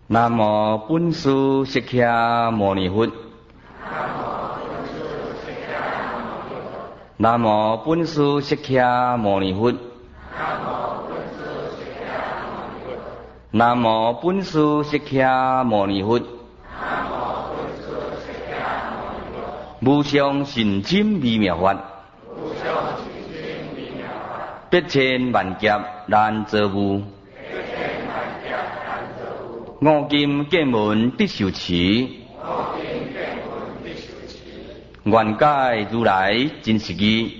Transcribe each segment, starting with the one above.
南无本师释迦牟尼佛。南无本师释迦牟尼佛。南无本师释迦牟尼佛。无上甚深微妙法，百千万劫难遭遇。五金见闻得受持，愿解如来真实义。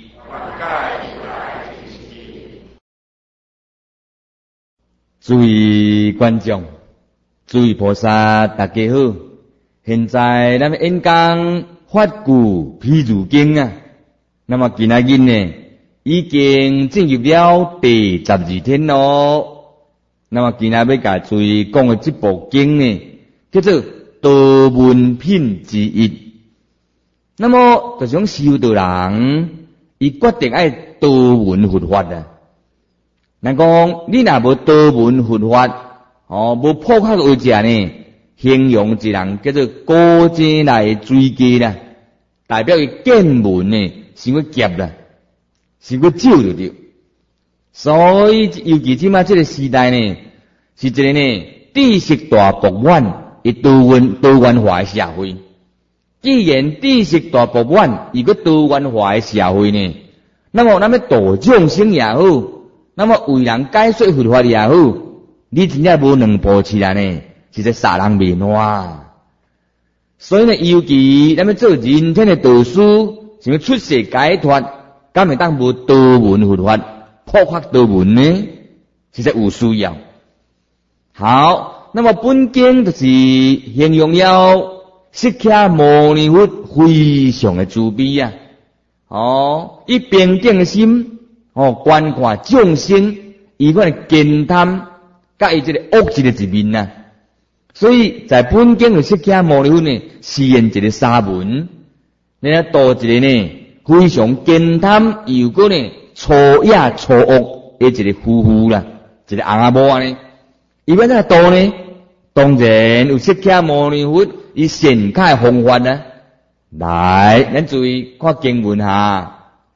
诸位观众，诸位菩萨，大家好！现在咱们演讲法句譬如经啊，那么今仔日呢，已经进入了第12天咯。那么今仔要甲诸位讲的这部经呢，叫做道文品之一。那么就种修道人，伊决定爱道文佛法啊。人讲你若无道文佛法，无破开为者呢，形容一人叫做高井内水鸡啦，代表伊见闻呢，伤过夹啦，伤过少就对。所以尤其即马这个时代呢，是一个呢知识大博览、多元化的社会。既然知识大博览，伊个多元化的社会呢，那么咱们度众生也好，那么为人解说佛法也好，你真正无两步起来呢，是在杀人灭乱。所以呢，尤其咱们做人天的导师，想要出世解脱，敢会当无道文佛法，破发道文呢，实在有需要。好，那么本经就是形容了释迦牟尼佛非常的慈悲啊！以平等的心，观看众生伊款的健贪，甲伊这个恶习的一面啊。所以在本经的释迦牟尼佛呢，示现一个沙文，你来度一个呢非常健贪又个呢粗野粗恶的一个夫妇啦，一个阿婆呢。伊要怎度呢？当然有释迦牟尼佛伊显开方法啊！来，咱注意看经文下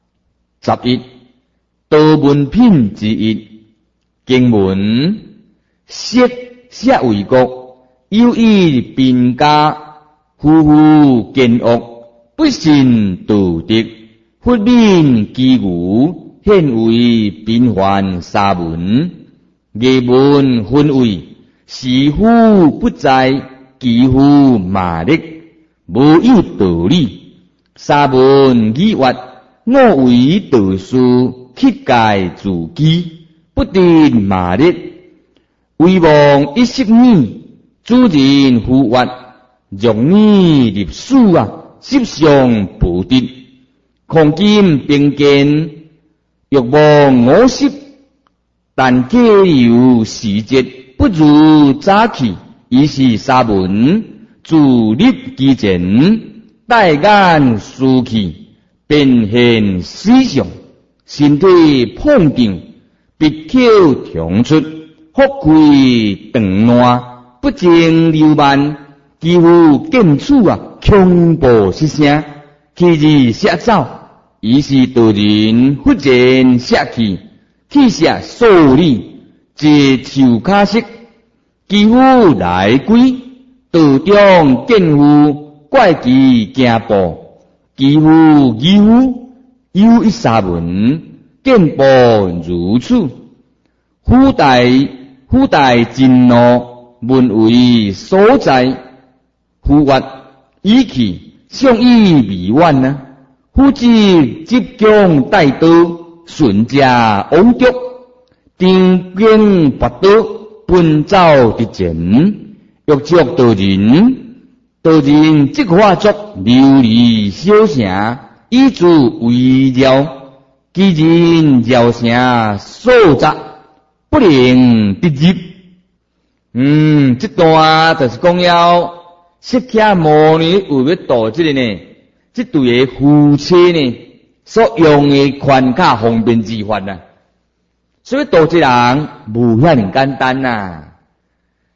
11道文品之一。经文色为国，有意贫家，夫妇奸恶，不信道德，佛命其余，现为频繁沙文。业文分为是夫不在，其夫麻力，无有道理。沙文语曰：我为道师，乞戒自己，不得麻力。为望一息米，主人呼曰：若你入书啊，实相不得。恐今并见，若望我息。但皆有时节，不如早起，以是沙文，自立其前，待眼思气，便现思想，身体碰定，鼻口痛出，腹溃肠烂，不正流慢，几乎见处啊，恐怖失声，其日下走，以是道人忽然下去。气下数理，皆手卡色，几乎来归。道中见夫，怪其行步，几乎有一沙文，见步如此。忽大震怒，问为所在。忽曰：以去，相依未晚啊！忽知即将带刀。顺家往脚，定兵拔刀，奔走直前，欲捉道人。道人即化作琉璃小城，以自围绕。其人绕城所杂，不能得入。这段就是讲了释迦牟尼为要度这个呢，这对的夫妻呢。所用的宽卡方便之法啊，所以度这人无遐尼简单呐。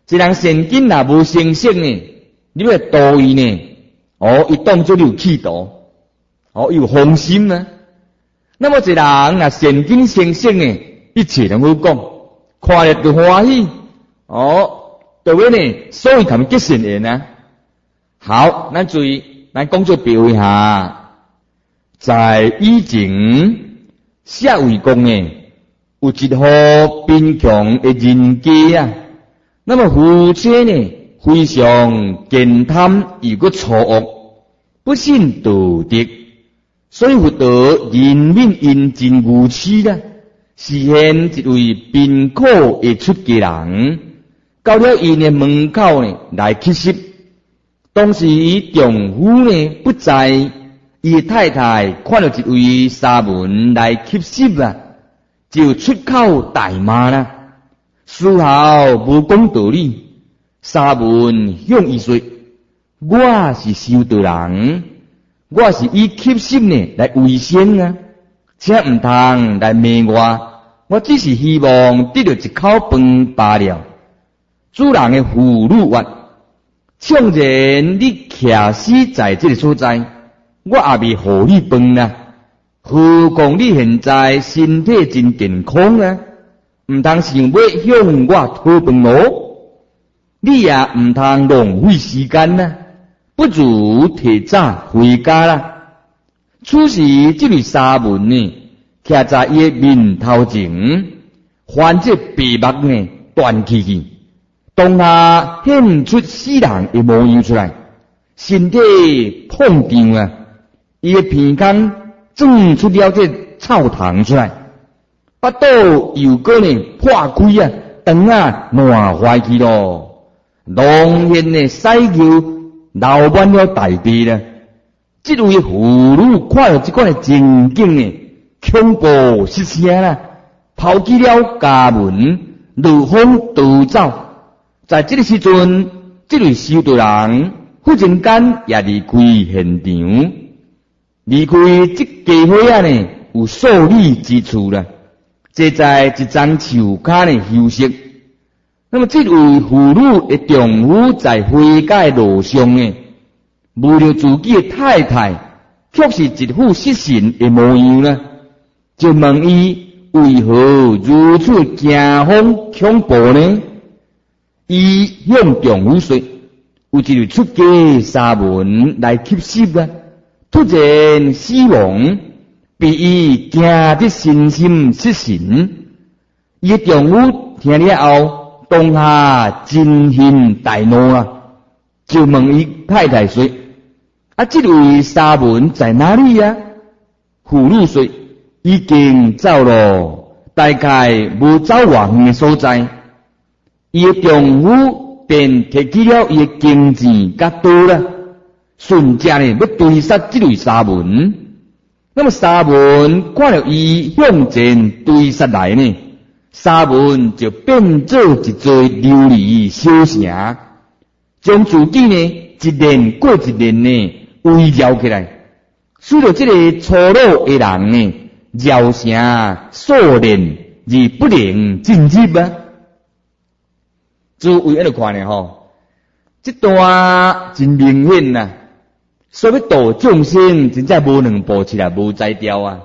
一人善根若无成色呢，你要度伊呢，伊当作你有企图，有风心呢。那么一人若善根成色呢，一切拢好讲，看了就欢喜，就会呢，所以他们结善缘啊。好，咱注意，咱讲做比喻下，在以前社会讲呢，有一户贫穷的人家啊。那么夫妻呢，非常健谈，又个错恶，不信道德，所以佛陀人民因真愚痴啦，示现一位贫苦的出家人，到了因的门口呢来乞食。当时丈夫呢不在，伊太太看到一位沙门来乞食啊，就出口大骂啦。丝毫无讲道理，沙门向伊说：“我是修道人，我是以乞食呢来为生啊，请唔通来骂我。我只是希望得到一口饭罢了。”主人的妇女话：“纵然你徛死在这个所在，我也未互你饭啊。何况你现在身体真健康啊！唔通想要向我讨饭咯，你也唔通浪费时间啊，不如提早回家啦。此时这位沙门呢，徛在伊面头前，翻这白目呢断去，当他现出死人的模样出来，身体碰撞啊，伊的鼻孔撞出了这臭糖出来。巴肚又个呢破开啊，肠啊烂坏去咯，浓烟呢屎尿流满了大地啦。这位妇女看到这款的情景呢，恐怖失声啦，抛弃了家门，如风逃走。在这个时阵，这位修道人忽然间也离开现场，离开这家伙啊呢有数里之处啦。坐在一张树下呢休息。那么这位妇女的丈夫在回家的路上呢，为了自己的太太却是一副失神的模样呢，就问伊为何如此惊慌恐怖呢？伊向丈夫说：有一位出家沙门来乞食啊，突然死亡。被伊惊得身心失神，伊的丈夫听了后，当下真心大怒啊，就问伊太太说：这位沙门在哪里呀？妇女说：已经走了，大概无走远远的所在。伊的丈夫便摕起了伊的金钱甲刀啦，瞬间呢要追杀这位沙门。那么沙门看到伊向前追杀来呢，沙门就变做一座琉璃小城，将自己呢一年过一年呢围绕起来，使到这个粗鲁的人呢绕城数年而不能进入啊。诸位喺度看呢吼，这段真明显啊。所以度众生真正无两步起来无才调啊！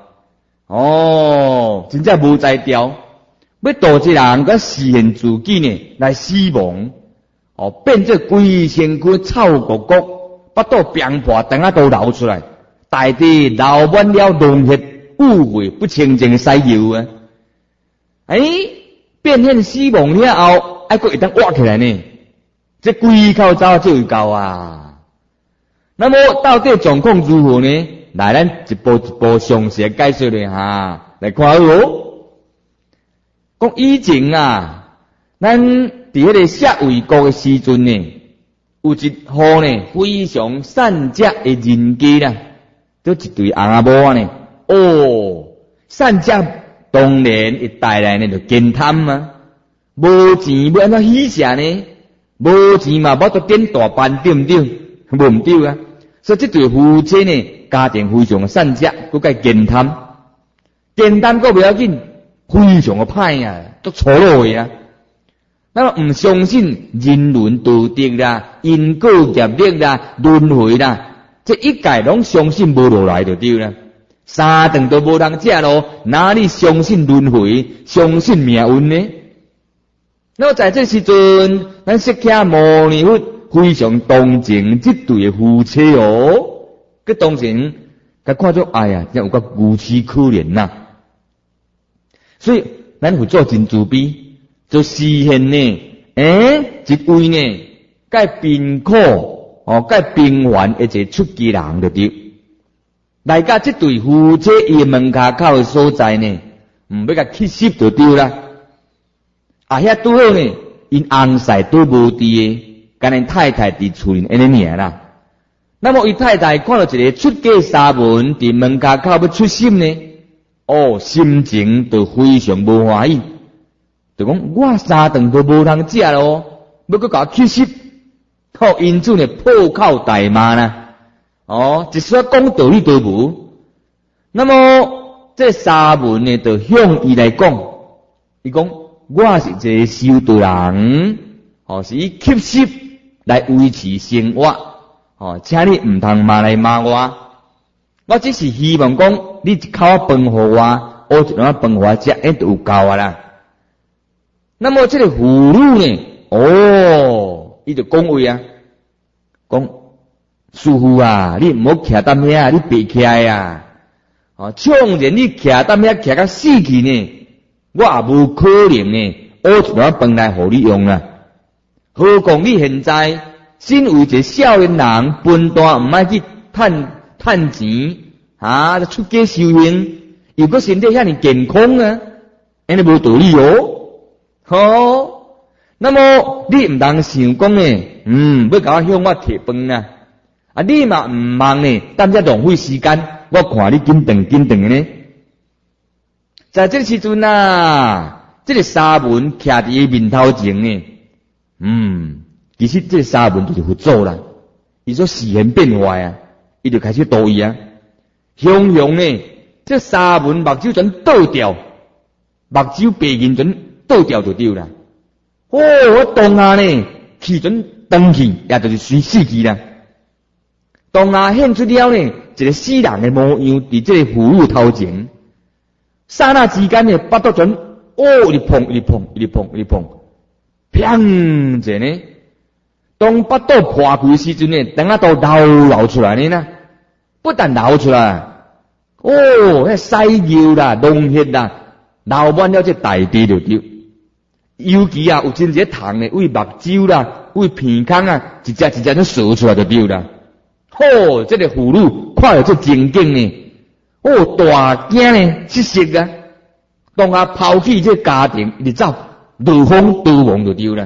真正无才调，要度一人佮实现自己呢来死亡，变做规身躯臭国国，巴肚病破，肠仔都流出来，大地流满了脓血、污秽不清净的屎尿啊！变现死亡了后，还佫会当挖起来呢？这规口走就有够啊！那么到底状况如何呢？来，咱一步一步详细介绍一下，来看哦。讲以前啊，咱伫迄个社会国的时阵呢，有一户呢非常善食的人家啦，都一对翁仔某呢。善食当然会带来呢就健贪啊，无钱要安怎喜食呢？无钱嘛，要得点大班，对唔对？无唔对啊！所以这对夫妻呢，家庭非常的善食，佮佮健谈，健谈个不要紧，非常的歹啊，都错落去啊。 那么唔相信人伦道德啦、因果业力啦、轮回啦，这一概拢相信无落来就对啦。三顿都无通食咯，哪里相信轮回、相信命运呢？那么在这时阵，咱释迦牟尼佛非常同情这对夫妻哦，佮同情，佮看做哎呀，真有个愚痴可怜呐。所以咱佛祖真慈悲，就示现呢，一位呢，介贫苦介平凡一个出家人就对。来甲这对夫妻伊门骹口的所在呢，要甲去湿就对啦。遐拄好呢，因翁婿都无伫诶，干因太太伫厝里安尼尔啦。那么伊太太看到一个出家沙门伫门骹口要出心呢，心情就非常无欢喜，就讲我三顿都无通食咯，要搁甲去湿，因此呢破口大骂啦。一说讲道理都无。那么这沙门呢，就向伊来讲，伊讲我是一个修道人，是以吸食来维持生活，请你唔通骂来骂我。我只是希望讲你一口饭互我，一碗饭互我食，就有够啊啦。那么这个妇女呢，伊就讲话啊，讲。师父啊，你唔好徛踮遐，你别起来啊！纵然你徛踮遐徛到死去呢，我也无可能呢，一碗饭来互你用啦。何况你现在身为一个少年人，笨蛋唔爱去趁钱出家修行，又搁身体遐尼健康啊，安尼无道理哦。那么你唔通想讲呢，要甲我向我摕饭啊？你嘛唔忙呢，等下浪费时间，我看你紧顿的呢。在这时阵这个沙门徛伫伊面头前呢，其实这个沙门就是佛祖啦，伊说示现变化啊，伊就开始度伊啊。雄呢，这沙门目睭全倒掉，目睭白眼全倒掉就对啦。我当下呢，气全断去，也就是随死去啦。当下现出了呢，一个死人的模样，伫这个妇女头前，刹那之间呢，巴肚全一碰，砰者呢，当巴肚破开时阵呢，等下都流出来呢，不但流出来，迄屎尿啦、脓血啦，流满了这大地就对。尤其有真一个糖呢，为目睭啦、为鼻孔一只都射出来就对啦。这个妇女看到这情景呢，大惊呢，失色啊！当下抛弃这家庭，就走，落荒逃亡就对了。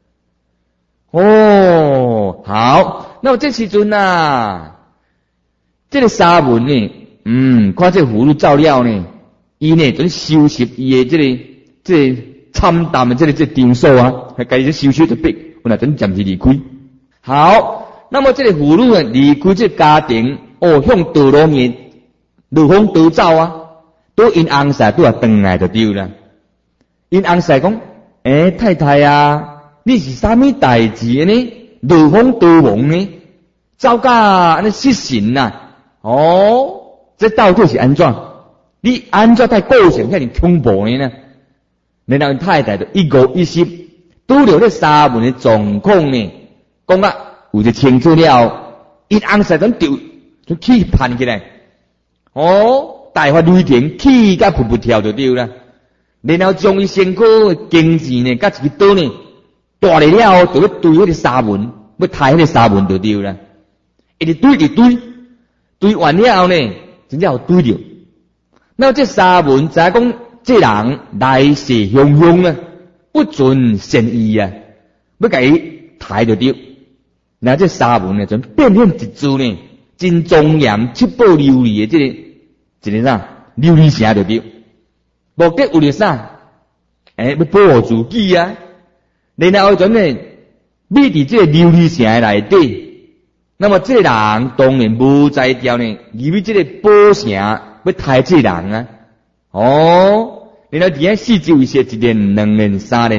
好，那么这时阵这个沙门呢，看这妇女走了呢，伊呢准收拾伊的这个惨淡的这场所还家己收拾就逼，那准暂时离开。好。那么这个妇女离开这家庭，向道路面落荒逃走都因翁婿都转来就对啦。因翁婿讲：太太啊，你是啥物代志呢？落荒逃亡呢？走到安尼失神这到底是安怎？你安怎在构成遐尼恐怖呢？然后太太就一五一十，拄着这沙门的状况呢，讲有一清楚了，因翁婿就气叛起来，大发雷霆，气甲噗噗跳就对啦。然后将伊身躯经济呢，甲一个刀呢，带来了，就要对迄个沙门，要抬迄个沙门就对啦。一直对完了后呢，真正有对着。那这沙门知影讲，这人来势汹汹不存善意要甲伊抬就对。那这沙门呢，就变现一株呢，真庄严、七宝琉璃的这个啥琉璃城就对。目的为了啥？要保护自己然后阵呢，秘伫这个琉璃城内底，那么这个人当然无在调呢，因为这个宝城要抬这个人然后伫遐四周是一年、2年、3年，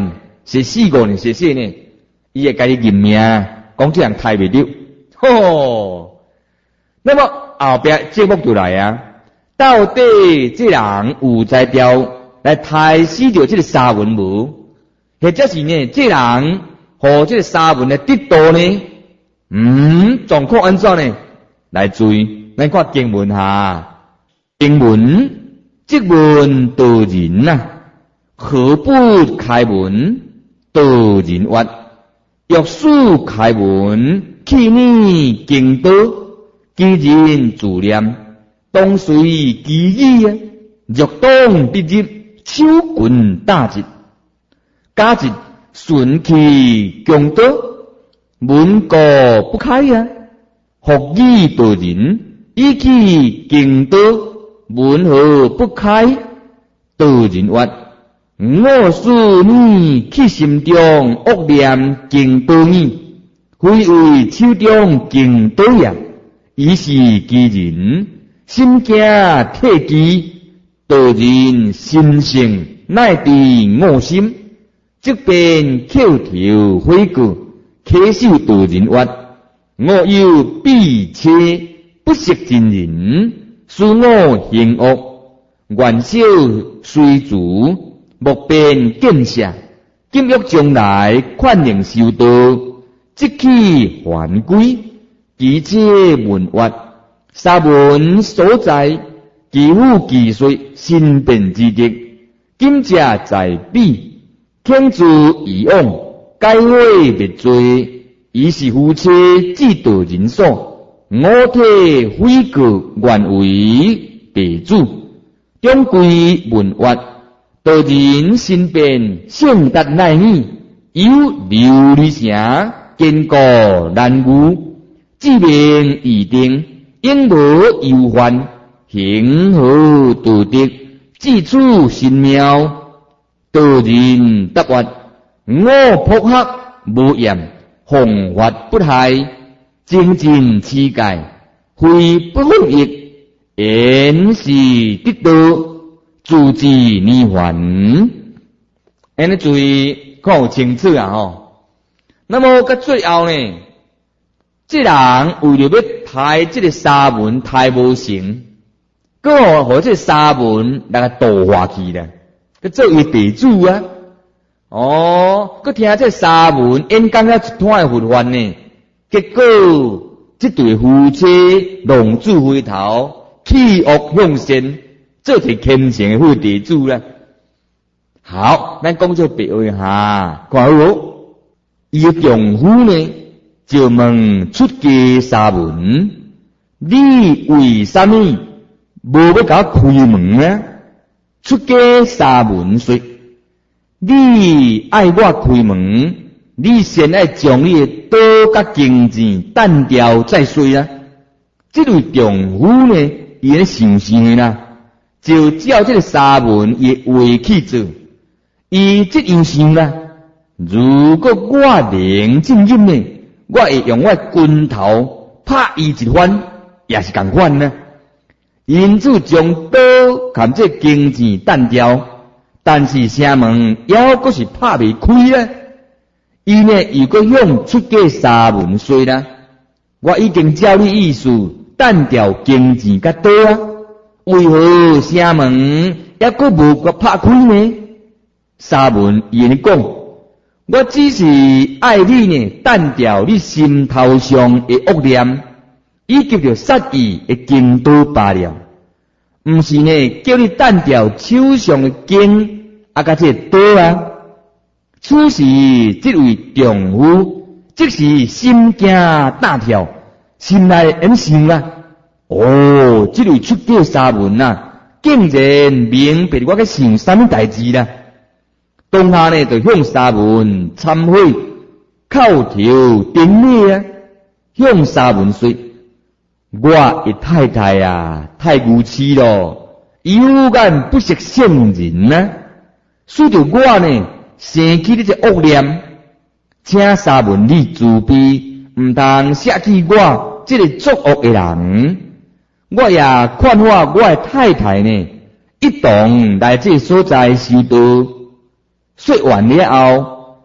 写4个呢，写4呢，伊会甲你认命，讲这人太袂了。吼，那么后壁节目就来啊，到底这人有才调来杀死着这个沙文无？或者是呢，这人和这个沙文的得道呢？状况安怎呢？来注意，咱看经文哈，经文即文道人啊，何不开门道人曰：若书开门，去你经道，其人自念，当随其意啊。若当必入，手棍打直，假直顺其强道，门过不开啊。学以道人，以其经道，门何不开？道人曰：我使你去心中恶念经道义，非为手中经道也。以是其人心惊退机，道人心性乃至我心，即便口头悔过，稽首道人曰：我有必切不识真人，使我行恶，愿小随主，莫变见下。今欲将来款能修道，即去还归。其且文曰：沙文所在，其父其岁，心变之德。今者在彼，听诸以往，改悔灭罪。以是夫妻之道人所，我体悔过，愿为地主。中规文曰：道人心变，性达乃耳，有琉璃城，坚固难逾。自命已定，应无忧患，行何道德？自处神妙。道人答曰：我朴克无厌，弘法不害，精进持戒，非不服役，言是得道，自知涅槃。安尼注意看有清楚啊吼。那么到最后呢，这人为了要抬这个沙文抬无成，佮和这沙文来个度化去了，佮做伊地主啊。佮听这沙文演讲了一段佛法呢，结果这对夫妻浪子回头，弃恶向善，做一虔诚的副地主啦。好，咱讲这别位哈，看好无？伊的丈夫呢，就问出家沙文：你为什么无要甲我开门呢？出家沙文说：你爱我开门，你先爱将你的刀甲金钱担掉再说啊！这位丈夫呢，伊咧想想啦，就照这个沙文伊话去做。伊这样想啦，如果我能进入呢，我会用我拳头拍伊一番，也是共款呢。因此将刀含这金钱担掉。但是城门还阁是拍未开呢，伊呢又阁向出家沙文说啦：我已经照你意思担掉金钱甲刀啊，为何城门还阁无阁拍开呢？沙文伊安尼讲：我只是爱你呢，担掉你心头上的恶念，以及着杀意的经刀罢了。毋是呢，叫你担掉手上的经，甲这刀啊。此时这位丈夫即是心惊胆跳，心内暗想啊：这位出家沙文啊，竟然明白我在想什么代志啦！当下呢，就向沙文忏悔，叩头顶礼啊，向沙文说：我的太太啊，太愚痴咯，有眼不识圣人啊！使得我呢生起你这恶念，请沙文你自悲，唔通舍弃我这个作恶的人。我也劝化我的太太呢，一同来这所在修道。说完了后，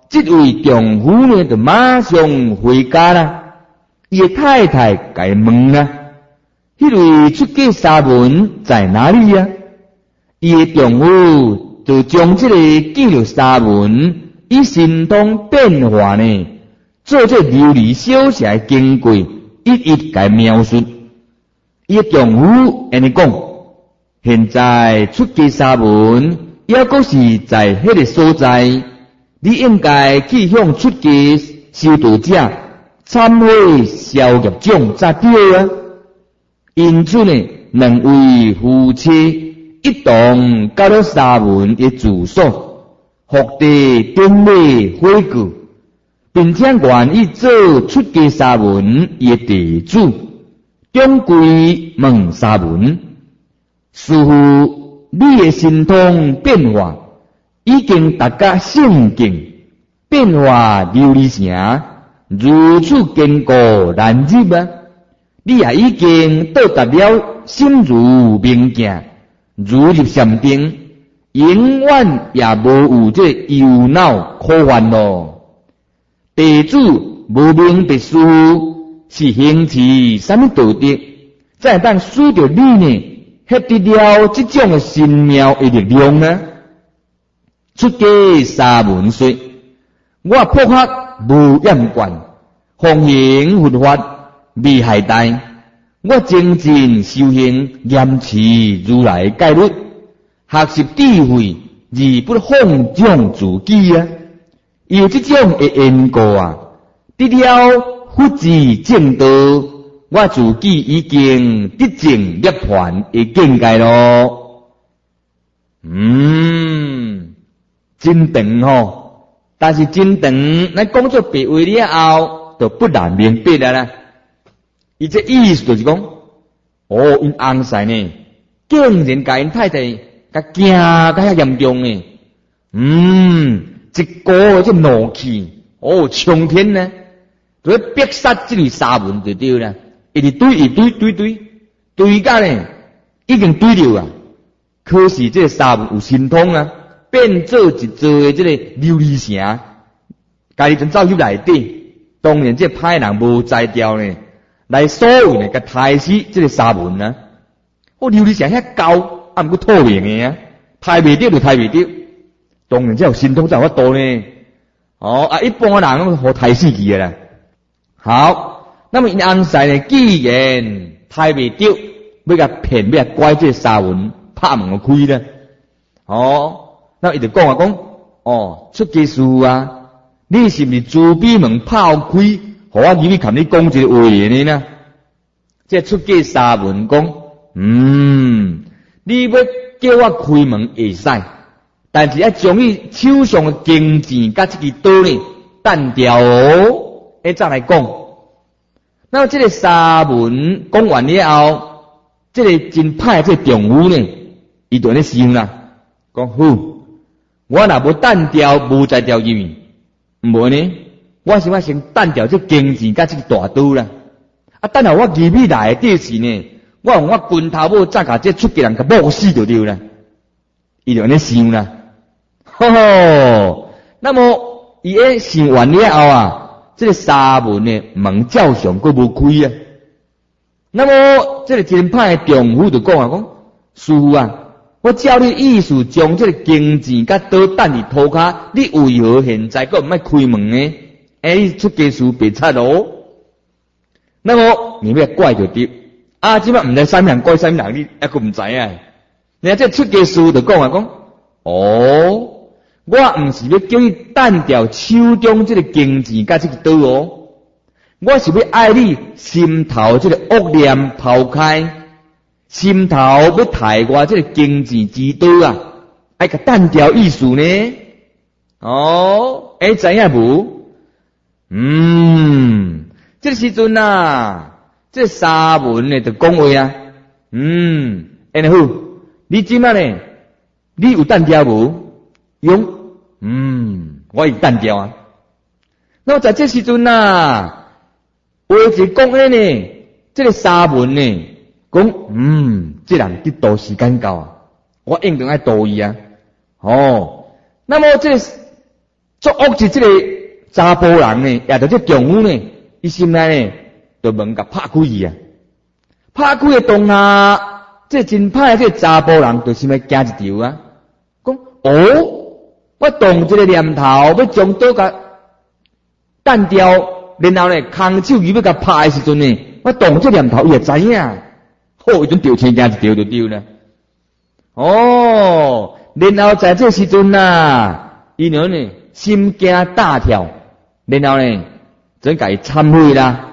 这位丈夫呢，就马上回家啦。伊的太太甲伊问啊，迄位出家沙文在哪里啊？伊的丈夫就将这个见到沙文以神通变化呢，做这流离小舍的经过，一一甲描述。伊的丈夫安尼讲，现在出家沙文抑阁是在迄个所在。你应该去向出家修道者参会消业障才对啊！因此呢，两位夫妻一同到了沙文的住所，获得顶礼悔过，并且愿意做出家沙文的弟子，终归问沙文：师父，你的神通变化已经达到圣境，变化琉璃城，如此坚固难入啊！你也已经到达了心如明镜，如入禅定，永远也无有这忧恼可烦咯。弟子无明白师父是行持什么道德，才当使着你呢，获得了这种的神妙的力量呢？出家沙文说：我破学无厌惯，奉行佛法未懈怠，我精进修行，严持如来戒律，学习智慧，而不放纵自己啊！有这种的缘故啊，得了佛智正道，我自己已经得证涅槃的境界咯。真长吼，但是真长，咱讲做别话了后，就不难明白了啦。伊这意思就是讲，因翁婿呢，竟然甲因太太甲惊甲遐严重呢，一股这怒气，冲天呢，就要逼杀这位沙文就对啦，一直堆甲呢，已经堆了啊。可是这个沙文有神通啊。变做一座的这个琉璃城，家己就走入内底。当然，这歹人无摘掉呢，来所谓呢，甲杀死这个沙文啊。琉璃城遐高，毋过透明的啊，杀袂着就杀袂着。当然，这有神通才有法度呢。一般人互杀死去的啦。好，那么因翁婿呢，既然杀袂着，要甲骗，要甲拐这个沙文，拍门就开啦。那伊就讲出家师父啊，你是毋是自闭门炮开，互我入去含你讲一个话呢呢？这出家沙文讲，你要叫我开门会使，但是要将你手上的金钱甲这个刀呢断掉再来讲。那么这个沙文讲完了后，这个真歹这个丈夫呢，伊就咧想啦，讲好。我若无断掉，无再掉入去，无呢？我想先断掉这金钱甲这个大刀啦。等下我入去来的时呢，我用我拳头要再甲这出家人甲摸死就对啦。伊就安尼想啦。那么伊想完了后啊，这个沙文呢门照常佫无开啊。那么这个真歹的丈夫就讲师父啊。我照你意思，将这个金钱甲刀等伫涂骹，你为何现在佫毋爱开门呢？你出家师别出咯。那么你要怪就对，即摆毋知啥物人怪啥物人，你还佫毋知啊？你这出家师就讲，我毋是要叫你等掉手中这个金钱甲这个刀我是要爱你心头这个恶念抛开。心头要抬我这个经济之道啊，爱个单调意思呢？知影无？这时阵啊，这沙文呢就讲话啊，安好，你即摆呢，你有单调无？我有单调啊。那么在这时阵啊，话是讲呢，这个沙文呢。讲，这人得度时间到啊，我应该爱度伊啊。那么这作恶是这个查甫人呢，也着这丈夫呢，伊心内呢，就门甲拍开去啊，拍开的当下，这真歹，这查甫人就心内惊一条啊，讲我动这个念头，要将刀甲弹掉，然后呢，空手伊要甲拍的时阵呢，我动这念头，伊也知影，伊准掉青惊一条就丢了。然后在这时阵伊呢心惊大跳，然后呢，真甲伊忏悔啦。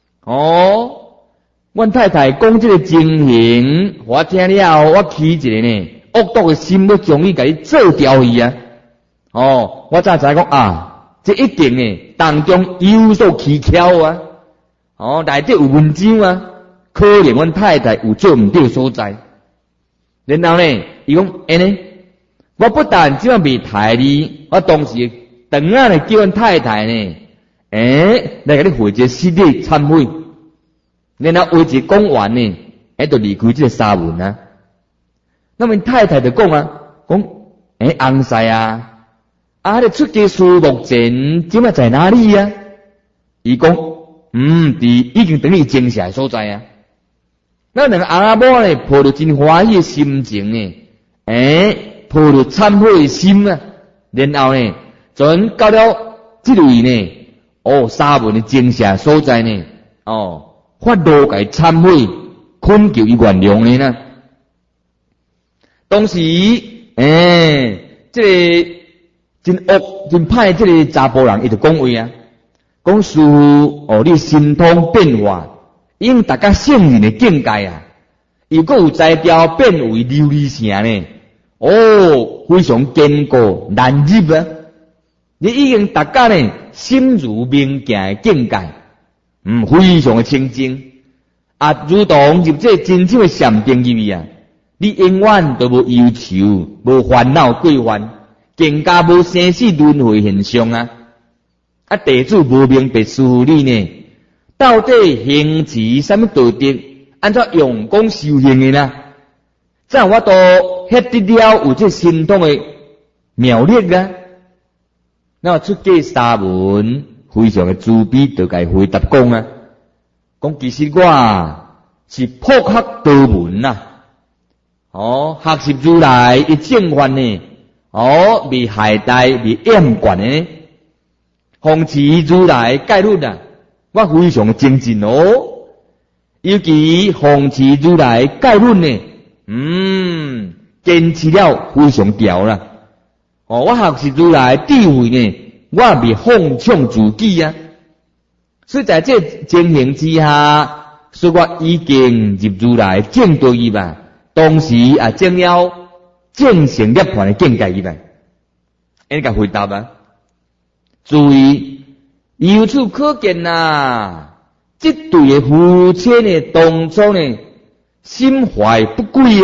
阮太太讲这个情形，我听了，我起一个呢恶毒的心，要将伊甲伊做掉去啊。我才知讲这一定呢当中有所蹊跷啊。内底有文章啊，可能阮太太有做毋对所在。然后呢，伊讲安尼，我不但即晚未杀你，我当时当下呢叫阮太太呢，来甲你回一个失礼忏悔。然后话一讲完呢，就离开这个沙门啊。那么太太就讲讲翁婿你出家事目前今仔在哪里啊？伊讲伫已经等于精舍所在啊。那两个阿婆呢，抱着真欢喜的心情呢，抱着忏悔的心啊，然后呢，准到了这位呢，沙门的精舍所在呢，发怒甲伊忏悔，恳求伊原谅呢呐。当时这个真恶真歹这个查甫人伊就讲话啊，讲师父你心通变化，已经达到圣人的境界啊。如果有才调变为琉璃城呢，非常坚固难入啊。你已经达到呢心如明镜的境界。非常的清净如同入这真正的禅定入去啊！你永远都无忧愁，无烦恼过患，更加无生死轮回现象啊！弟子无明白师父你呢，到底行持什么道德？按照用功修行的呢？这样我都迄得了有这心通的妙力啊！那出家沙门非常的慈悲，就该回答讲讲其实我是破学道门学习如来的正法呢，未懈怠未厌惯的，奉持如来戒律我非常的精进尤其奉持如来戒律呢，坚持了非常调啦，我学习如来智慧呢，我未放纵自己啊。所以在这情形之下，所以我已经入如来正道义吧，同时证了正成涅槃的境界义吧。你甲回答注意，由此可见这对的夫妻呢，当初呢心怀不轨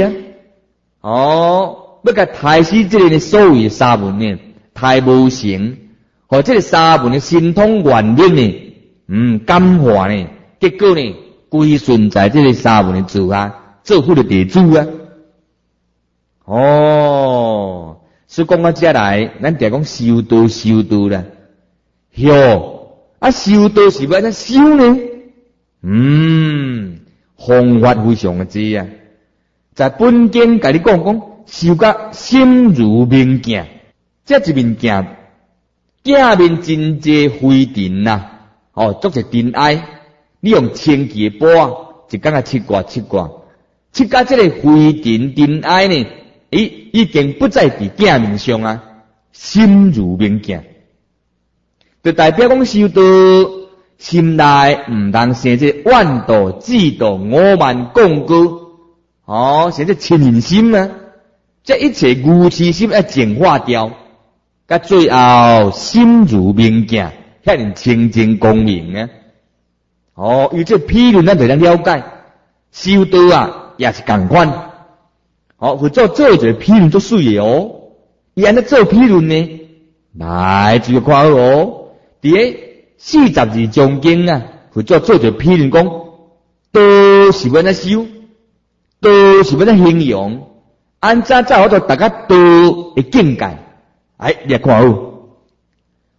要甲杀死这个所谓的沙门呢，太无成，和这个沙门的心通原理呢。感化呢，结果呢，归顺在这个沙门的主做佛的弟子所以讲到这来，咱就讲修道啦。修道是要怎修呢？方法非常的多啊。在本经甲你讲修甲心如明镜，这一面镜，镜面真济灰尘做者尘埃，你用清气的钵一竿七挂，七甲这个灰尘尘埃呢，已经不再伫镜面上心如明镜，就代表讲修道心内唔通生这怨妒、嫉妒、傲慢、讲高，生这嗔恨心这一切愚痴心要净化掉，甲最后心如明镜。遐尼清净光明以这譬论咱就能了解，修道也是同款。佛祖做一个譬论足水的伊安怎做譬论呢？来，注意看好伫咧42章经佛祖做一个譬论讲，道是要怎修，道是要怎形容，安怎才好做大家道的境界？你看好。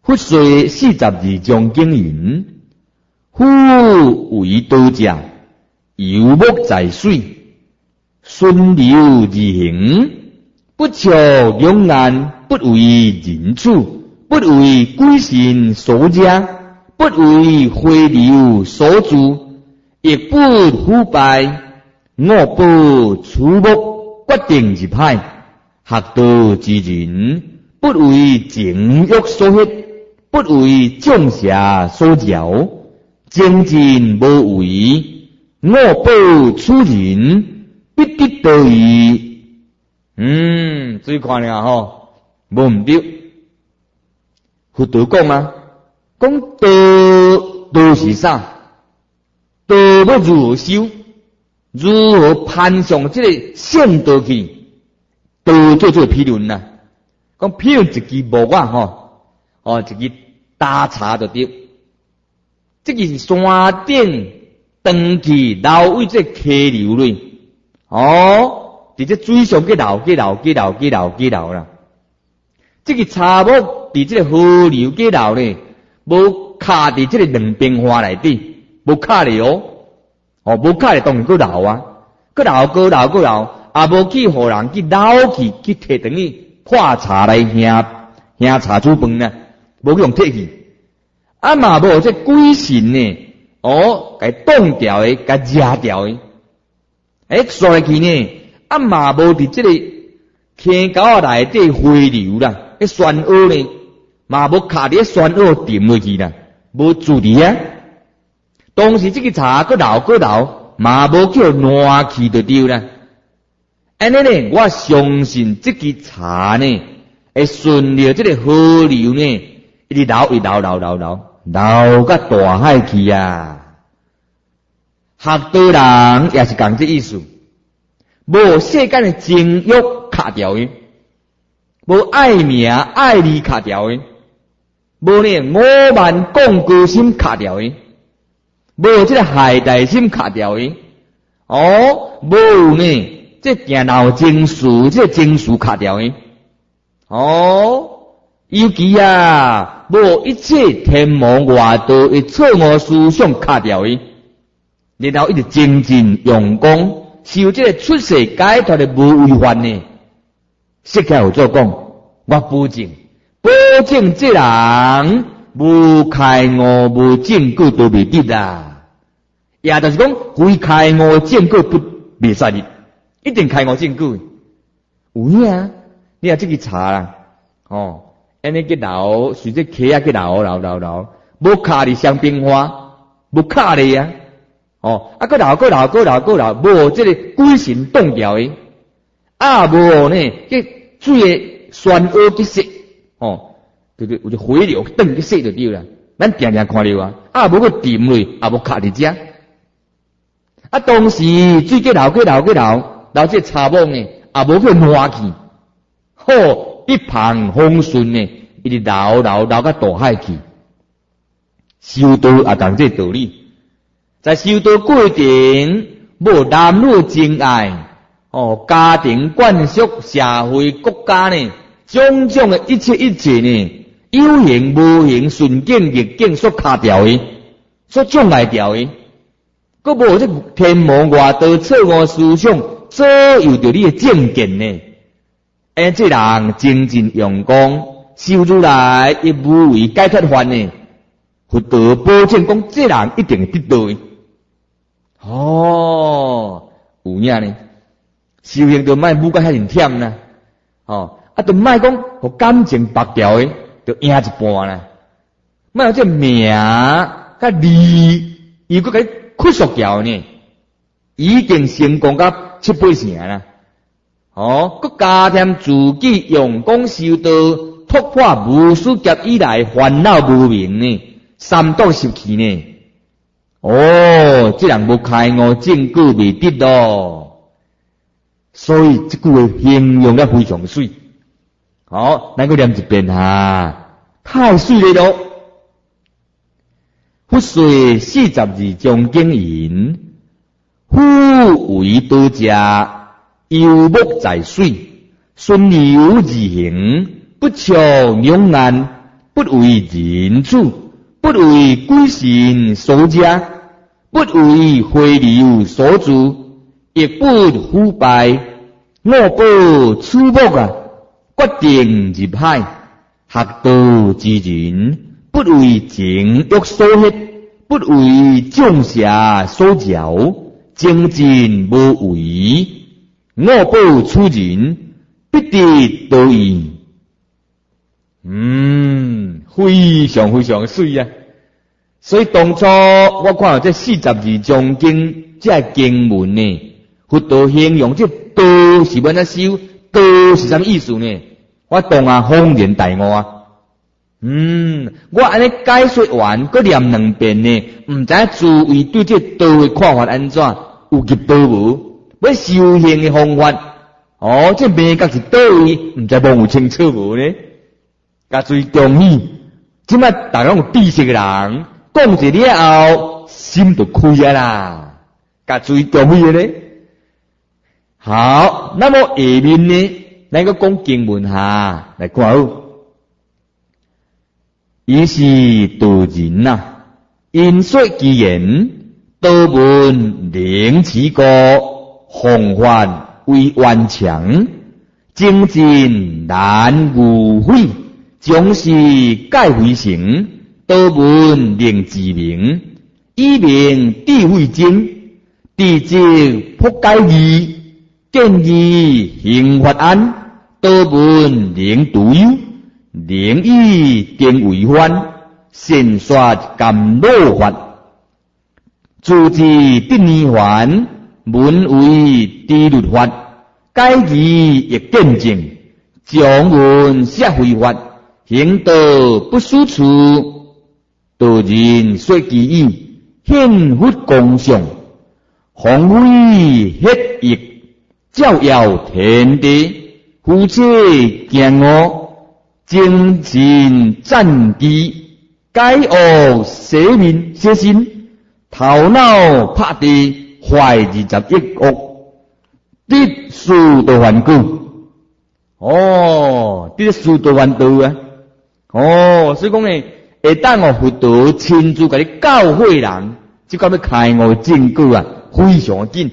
佛说42种经言，夫为道者，游牧在水，顺流而行，不求两岸，不为人处，不为鬼神所惹，不为回流所助，亦不腐败，恶报除目，决定一派，学道之人，不为情欲所ฮ็，不为众邪所扰，精进无为，恶报处人，必得道矣。注意看了吼，无毋对。佛道讲啊，讲道是啥？道要如何修？如何攀上这个圣道去？道做这个批论呐，讲批论一支木啊吼，一支打叉就对。这个是山顶长去流为这溪流嘞，伫这水上去流啦。这个茶木伫这个河流去流咧，无卡伫这个两边花内底，无卡咧无卡咧当然佫流啊，佫流，也无去互人去捞去摕等于破茶来兄茶煮饭呢，无用摕去。嘛无这鬼神呢，该冻掉的，该压掉的，刷去呢，嘛无伫这个溪沟内底回流啦，漩涡呢，嘛无卡伫漩涡沉落去啦，无注意啊。当时这个茶佫流，嘛无叫烂去就对啦。安尼呢，我相信这个茶呢，会顺着这个河流呢，一直流到大海去啊！学道人也是讲这意思，无世间的情欲卡掉的，无爱名爱利卡掉的，无呢傲慢讲高心卡掉的，无这个害大心卡掉的，无呢这行闹情事，这情事卡掉的，尤其啊，无一切天魔外道的错误思想卡掉的，然后一直精进用功，受这个出世解脱的无违犯呢。释迦有做讲，我保证这人无开悟无证据都未得啦。也就是讲，非开悟证据不未使的，一定开悟证据。有影，你啊这个查啦，安尼去流，随着溪啊去流，无卡伫香槟花，无卡咧啊，佫流，无这个鬼神冻掉的，无呢，这水的漩涡去洗，对，有只回流顿去洗就对啦。咱定看到啊，无个沉落，无卡伫遮。当时水去流这茶网呢，无去烂去，一帆风顺呢，一直流到大海去。修道也同这道理，在修道过程，无男女情爱，家庭惯俗、社会国家呢，种种的一切呢，有形无形、顺境逆境所卡掉的，所障碍掉的，佫无这天魔外道错误思想左右着你的正见呢。这人精进用功，修出来亦无为解脱烦呢。佛道保证讲，这人一定会得到的。有影呢，修行就莫武甲遐尼忝啦，就莫讲互感情拔掉的，就赢一半啦。莫有这名甲利，伊佫甲屈缩掉呢，已经成功到7-8成啦。佫加添自己用功修道，突破无始劫以来烦恼无明呢，3毒习气呢。这人无开悟证据未得咯。所以这句话形容得非常水。咱佫念一遍太水了咯。佛说42种经言，夫为道者，游牧在水，顺流而行，不求两岸， 不为人处，不为鬼神所惹，不为回流所住，亦不腐败，恶报出没决定入海。学道之人，不为情欲所ฮ็，不为众邪所扰，精进无为，恶报出人，必得道义。非常非常水啊！所以当初我看到这42章经这经文呢，佛陀形容这道是要怎修，道是什么意思呢？我当恍然大悟啊！我安尼解说完，搁念两遍呢，唔知诸位对这道的看法安怎？有入道无？要修行的方法，这明觉是道义，唔知摸有清楚无呢？甲最恭喜，即摆大家有知识的人，讲一了后，心就开啊啦，甲最恭喜的呢。好，那么下面呢，咱个讲经文下来看好。伊是道人呐，因说其言，道文灵起过，方法为顽强，精进难无悔。将是盖回成，道文令自明，以明智慧精，地质破解义，见义行法安，道文令独有，令以定为欢，善说甘露法，自治得涅还，文为地律法，解义亦见证，将文写回法。行道不输处，道人说其意，显佛功相，宏伟协义，照耀天地，夫妻敬我，精神战机，改恶舍民舍心，头脑拍地，坏21恶，得殊道还故。得殊道还道啊！所以讲呢，会当佛陀亲自甲你教诲人，即个要开悟证据啊，非常紧。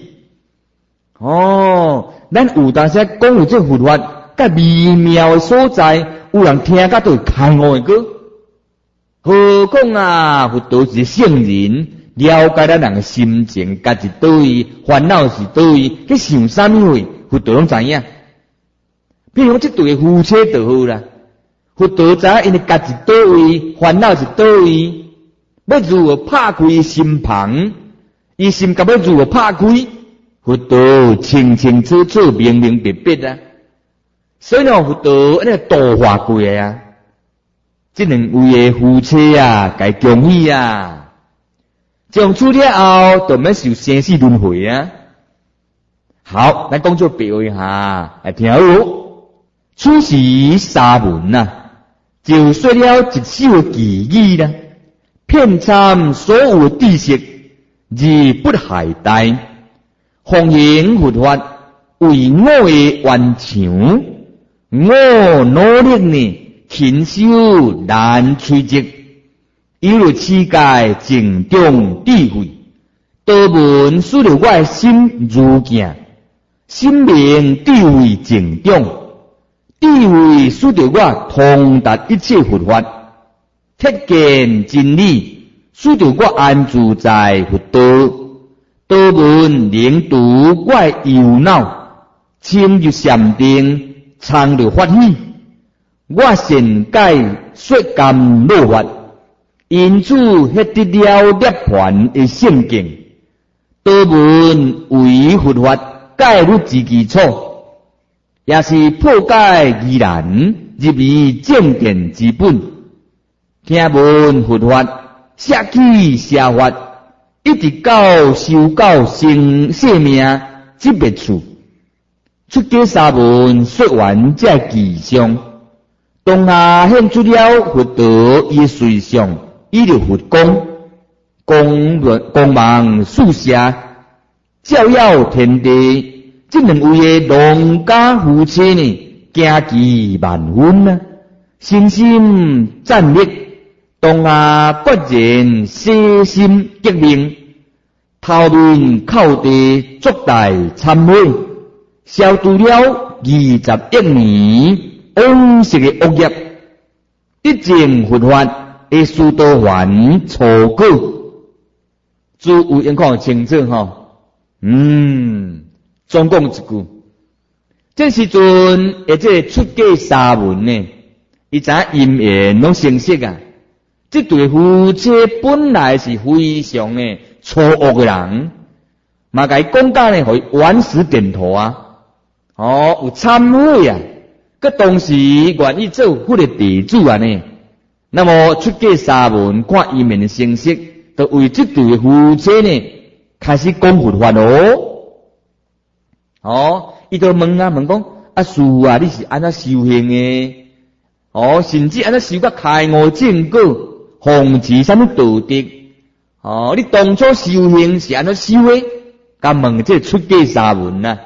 咱有当时讲有这佛法，甲微妙的所在，有人听甲都会开悟的个。何况佛陀是圣人，了解咱人的心情，家是倒位，烦恼是倒位，去想啥物话，佛陀拢知影。比如这对夫妻就好啦。佛陀知因为家是倒位，烦恼是倒位，要如何拍开心房？伊心甲要如何拍开？佛陀清清楚楚、明明白白啊！所以佛陀安尼度化过啊，这两位的夫妻该恭喜啊！从此了后，就免受生死轮回啊！好，咱讲做白话下来听好。此时沙文就说了一首奇语啦，遍参所有知识，而不懈怠，奉行佛法，为我的顽强，我努力呢，勤修难摧折，有了世界静中智慧，道文使了我的心如镜，心明智慧静中。智慧使得我通达一切佛法，铁见真理，使得我安住在佛道。道文令读我右脑，深入禅定，常着法喜。我善解说甘露法，因此获得了涅槃的圣境。道文为佛法解律之基础。也是破解疑难，入于正见之本。听闻佛法，摄取邪法，一直到修到生性命即别处。出家沙门说完这吉祥，当下现出了佛陀伊随相，伊着佛光，光芒四射，照耀天地。这两位的农家夫妻呢，惊奇万分啊！ 身心战力，当下决然洗心革命，头面靠地作大忏悔，消除了21亿年往昔的恶业，一正佛法的殊多还初果，诸位应看清楚吼。总讲一句，这时阵而这出家沙门呢，伊知因缘拢成熟啊。这对夫妻本来是非常的错误的人，嘛甲伊讲解呢，互伊原始点头啊，有忏悔啊，佮同时愿意做佛的弟子啊呢。那么出家沙门看因缘的成熟，就为这对夫妻呢开始讲佛法伊就问讲师父啊，你是安怎修行的？甚至安怎修到开悟正果？奉持什么道德？你当初修行是安怎修的？甲问这出家沙门啊？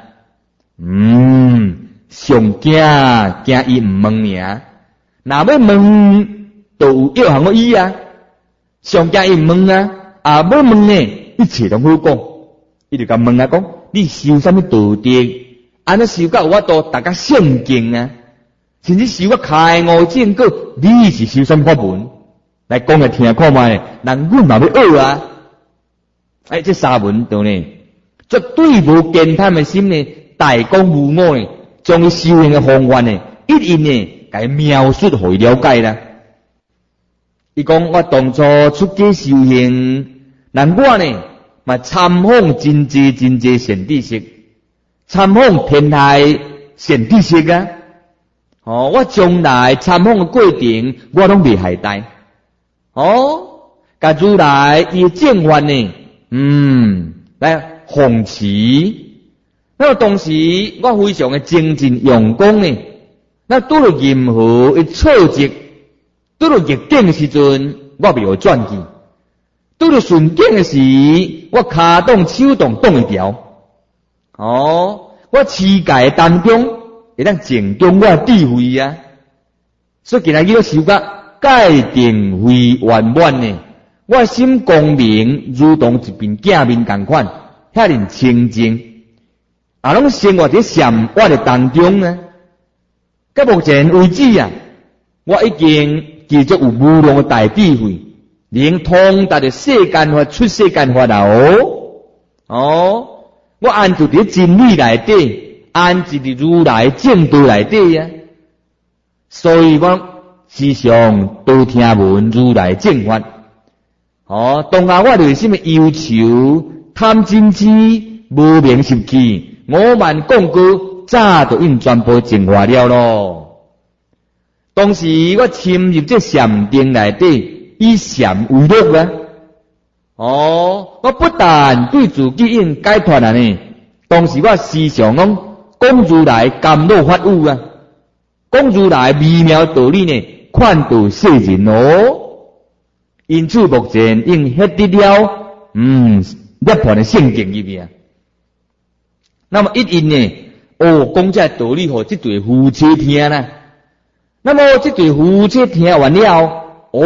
上惊伊唔问尔，若要问，就有约行伊啊。上惊伊唔问啊，要问呢，一切拢好讲。伊就甲问啊讲，你修什么道德？安怎修到有法度大家圣敬啊？甚至修到开悟正果，你是修什么法门？来讲来听看卖，人阮嘛要学啊！这沙门道呢，绝对无见他们心呢，大讲无我呢，将伊修行的方法呢，一一呢，甲伊描述互伊了解啦。伊讲我当初出家修行，人我呢，嘛参访真济善知识，参访天台善知识啊！我将来参访的过程，我拢未懈怠。甲如来伊正法呢，来奉持。那么同时，我非常的精进用功呢。那拄到任何的挫折，拄到逆境的时阵，我袂会转去；拄到顺境的时，我骹动手动动一条。我持戒当中会当静中我的智慧啊。所以今仔日我修甲界定为圆满呢，我心光明如同一片镜面同款，遐尼清净，拢生活在禅法的当中呢。到目前为止啊，我已经继续有无量的大智慧，能通达的世间法、出世间法啦我安住伫真理内底，安住伫如来正道内底啊，所以我时常多听闻如来正法。当下我就是什么忧愁、贪嗔痴、无明习气、我慢讲句，早就已经全部净化了咯。当时我深入这禅定内底，以禅为乐啊。我不但对自己已经解脱了呢，当时我时常讲如来甘露法语啊，讲如来微妙道理呢，劝导世人因此目前已获得了涅槃的圣境里面。那么一因呢，讲这道理互这对夫妻听啦。那么这对夫妻听完了，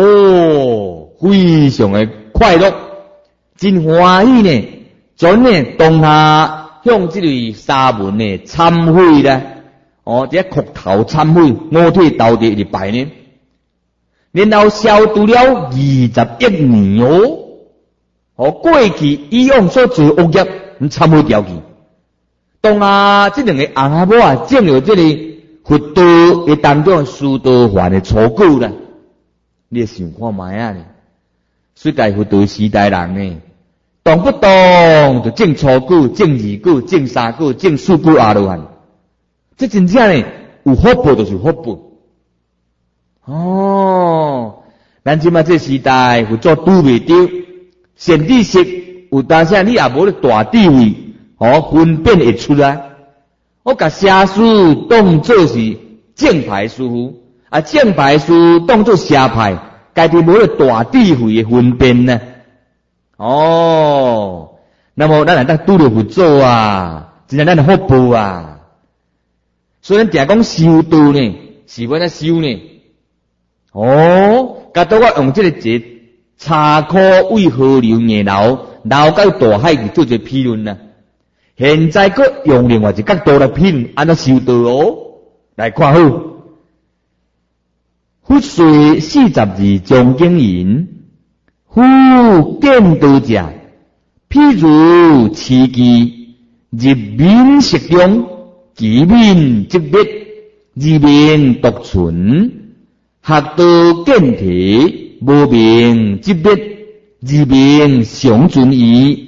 非常的快乐，真欢喜呢。准呢当下向这位沙门呢忏悔啦。这磕头忏悔，五体投地一拜呢。然后消除了21年过去以往所做恶业，忏悔掉去。当下这两个阿婆啊，进入这里佛道的当中殊多还的初果啦。你想看卖啊？世界佛道时代人呢，动不动就证初果、证二果、证三果、证四果阿罗汉。这真正呢，有福报就是福报。咱即马这时代有做拄袂着，善知识有当时你也无咧大智慧，分辨会出来。我甲邪师当作是正派师傅，正派师当作邪派，家己无咧大智慧的分辨呢。那么咱当拄着佛祖啊，真正咱的福报啊。所以咱定讲修道呢，是要怎修呢？ 甲到我用这个节查考为河流硬流到大海去做一个批论啊。现在佫用另外一角度来批论，安怎修道哦？来看好。佛说42种经言，夫见道者，譬如痴机，入面色中，其面即灭，而名独存；学道见体，无名即灭，而名常存矣。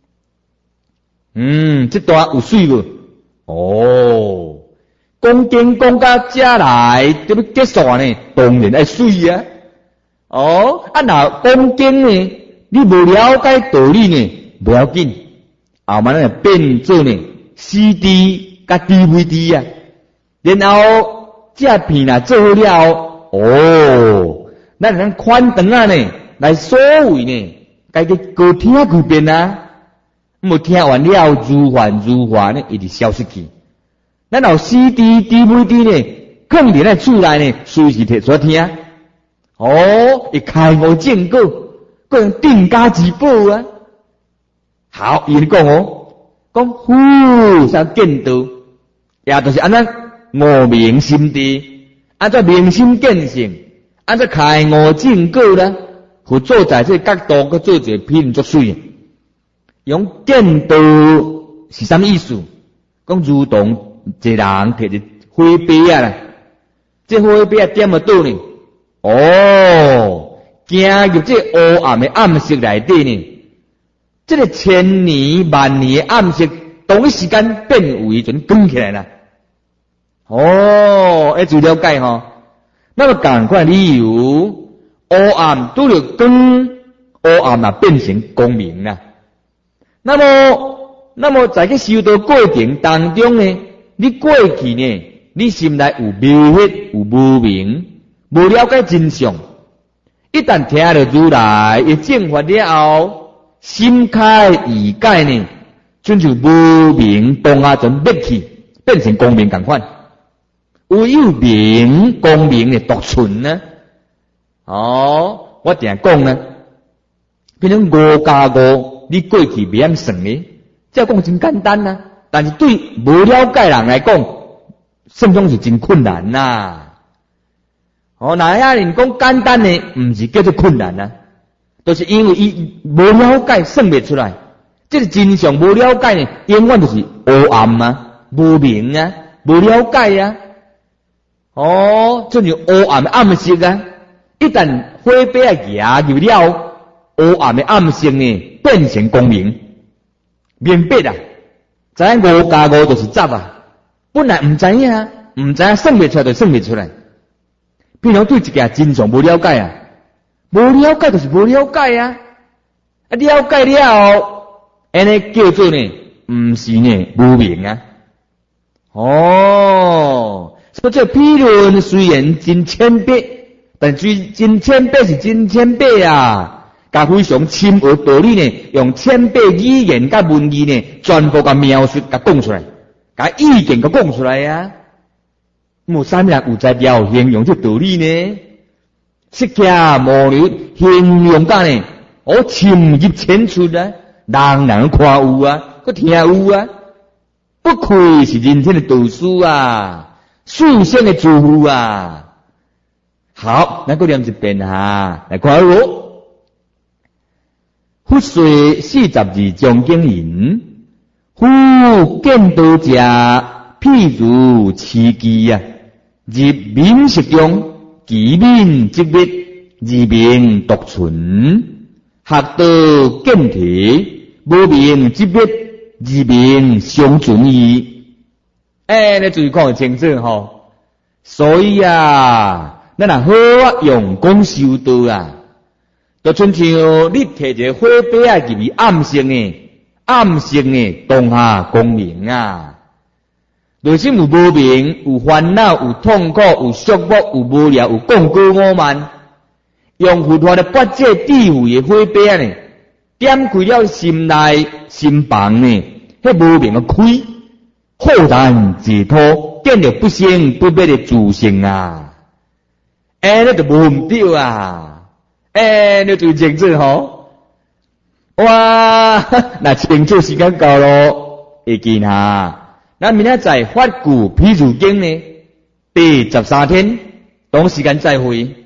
这段有水无？哦，讲经讲到这来，就要结束呢，当然爱水啊。若讲经呢，你无了解道理呢，不要紧，后慢变做呢 CD 甲 DVD 啊，然后这片啊做好了，咱宽长啊呢，来所谓呢，该去多听几遍啊。无听完了，如幻呢，一直消失去。咱有 CD、DVD 呢，放伫咱厝内呢，随时摕出来听。会开悟证果，个人定家之宝啊。好，伊讲讲啥见道，也就是安怎悟明心智，按照明心见性，按照开悟证果啦，互做在这角度，佮做一个品作水。用见道是啥物意思？讲如同一人摕一火杯啊，这火杯啊点么倒呢？行入这黑暗的暗色内底呢，这个千年万年的暗色，同一时间变为阵光起来啦。就了解吼。那么同款理由，黑暗拄着光，黑暗啊变成光明啦。那么在个修道过程当中呢，你过去呢，你心内有迷惑，有无明，无了解真相。一旦听了如来一正法了后，心开意解呢，亲像无明当下就灭去，变成光明同款。唯有明光明的独存呢。我定讲呢，比如5+5。你过去袂晓算呢，这讲真简单啊，但是对无了解人来讲，算总是真困难呐。那遐人讲简单呢，毋是叫做困难啊，就是因为伊无了解，算袂出来。这个真相无了解呢，永远就是黑暗啊，无明啊，无了解啊。就像黑暗的暗色啊，一旦火把啊举入了，黑暗的暗色呢，变成光明，明白啊！知影5+5就是10啊，本来唔知影，算袂出来就算袂出来。譬如对一件真相无了解啊，无了解就是无了解啊，了解了，安尼叫做呢，唔是呢无明啊。所以这批论虽然真谦卑，但真谦卑是真谦卑啊。甲非常深奥道理呢，用谦卑语言甲文字呢，全部甲描述、甲讲出来，甲意见甲讲出来啊。无啥人有在了形容这道理呢？释迦牟尼形容甲呢，深入浅出啊，人人看有啊，佮听有啊，不愧是人天的导师啊，殊胜的诸父啊。好，咱佮念一遍哈，来看好。佛说42种经言，夫见道者，譬如痴机啊，入面色中，其面即灭，而名独存；学道见体，无名即灭，而名常存矣。你注意看清楚吼。所以咱若好用功修道啊，就亲像你摕一个火把入去暗色呢，当下光明啊。内心有无明，有烦恼，有痛苦，有束缚，有无聊，有讲过傲慢，用佛法的八戒智慧的火把呢，点开了心内心房呢，迄无明的开，豁然解脱，见到不生不灭的自性啊。 你就无唔对啊，你就清楚吼，哇，那清楚时间到咯，会见哈。那明仔载法故譬如经呢，第13天，同时间再会。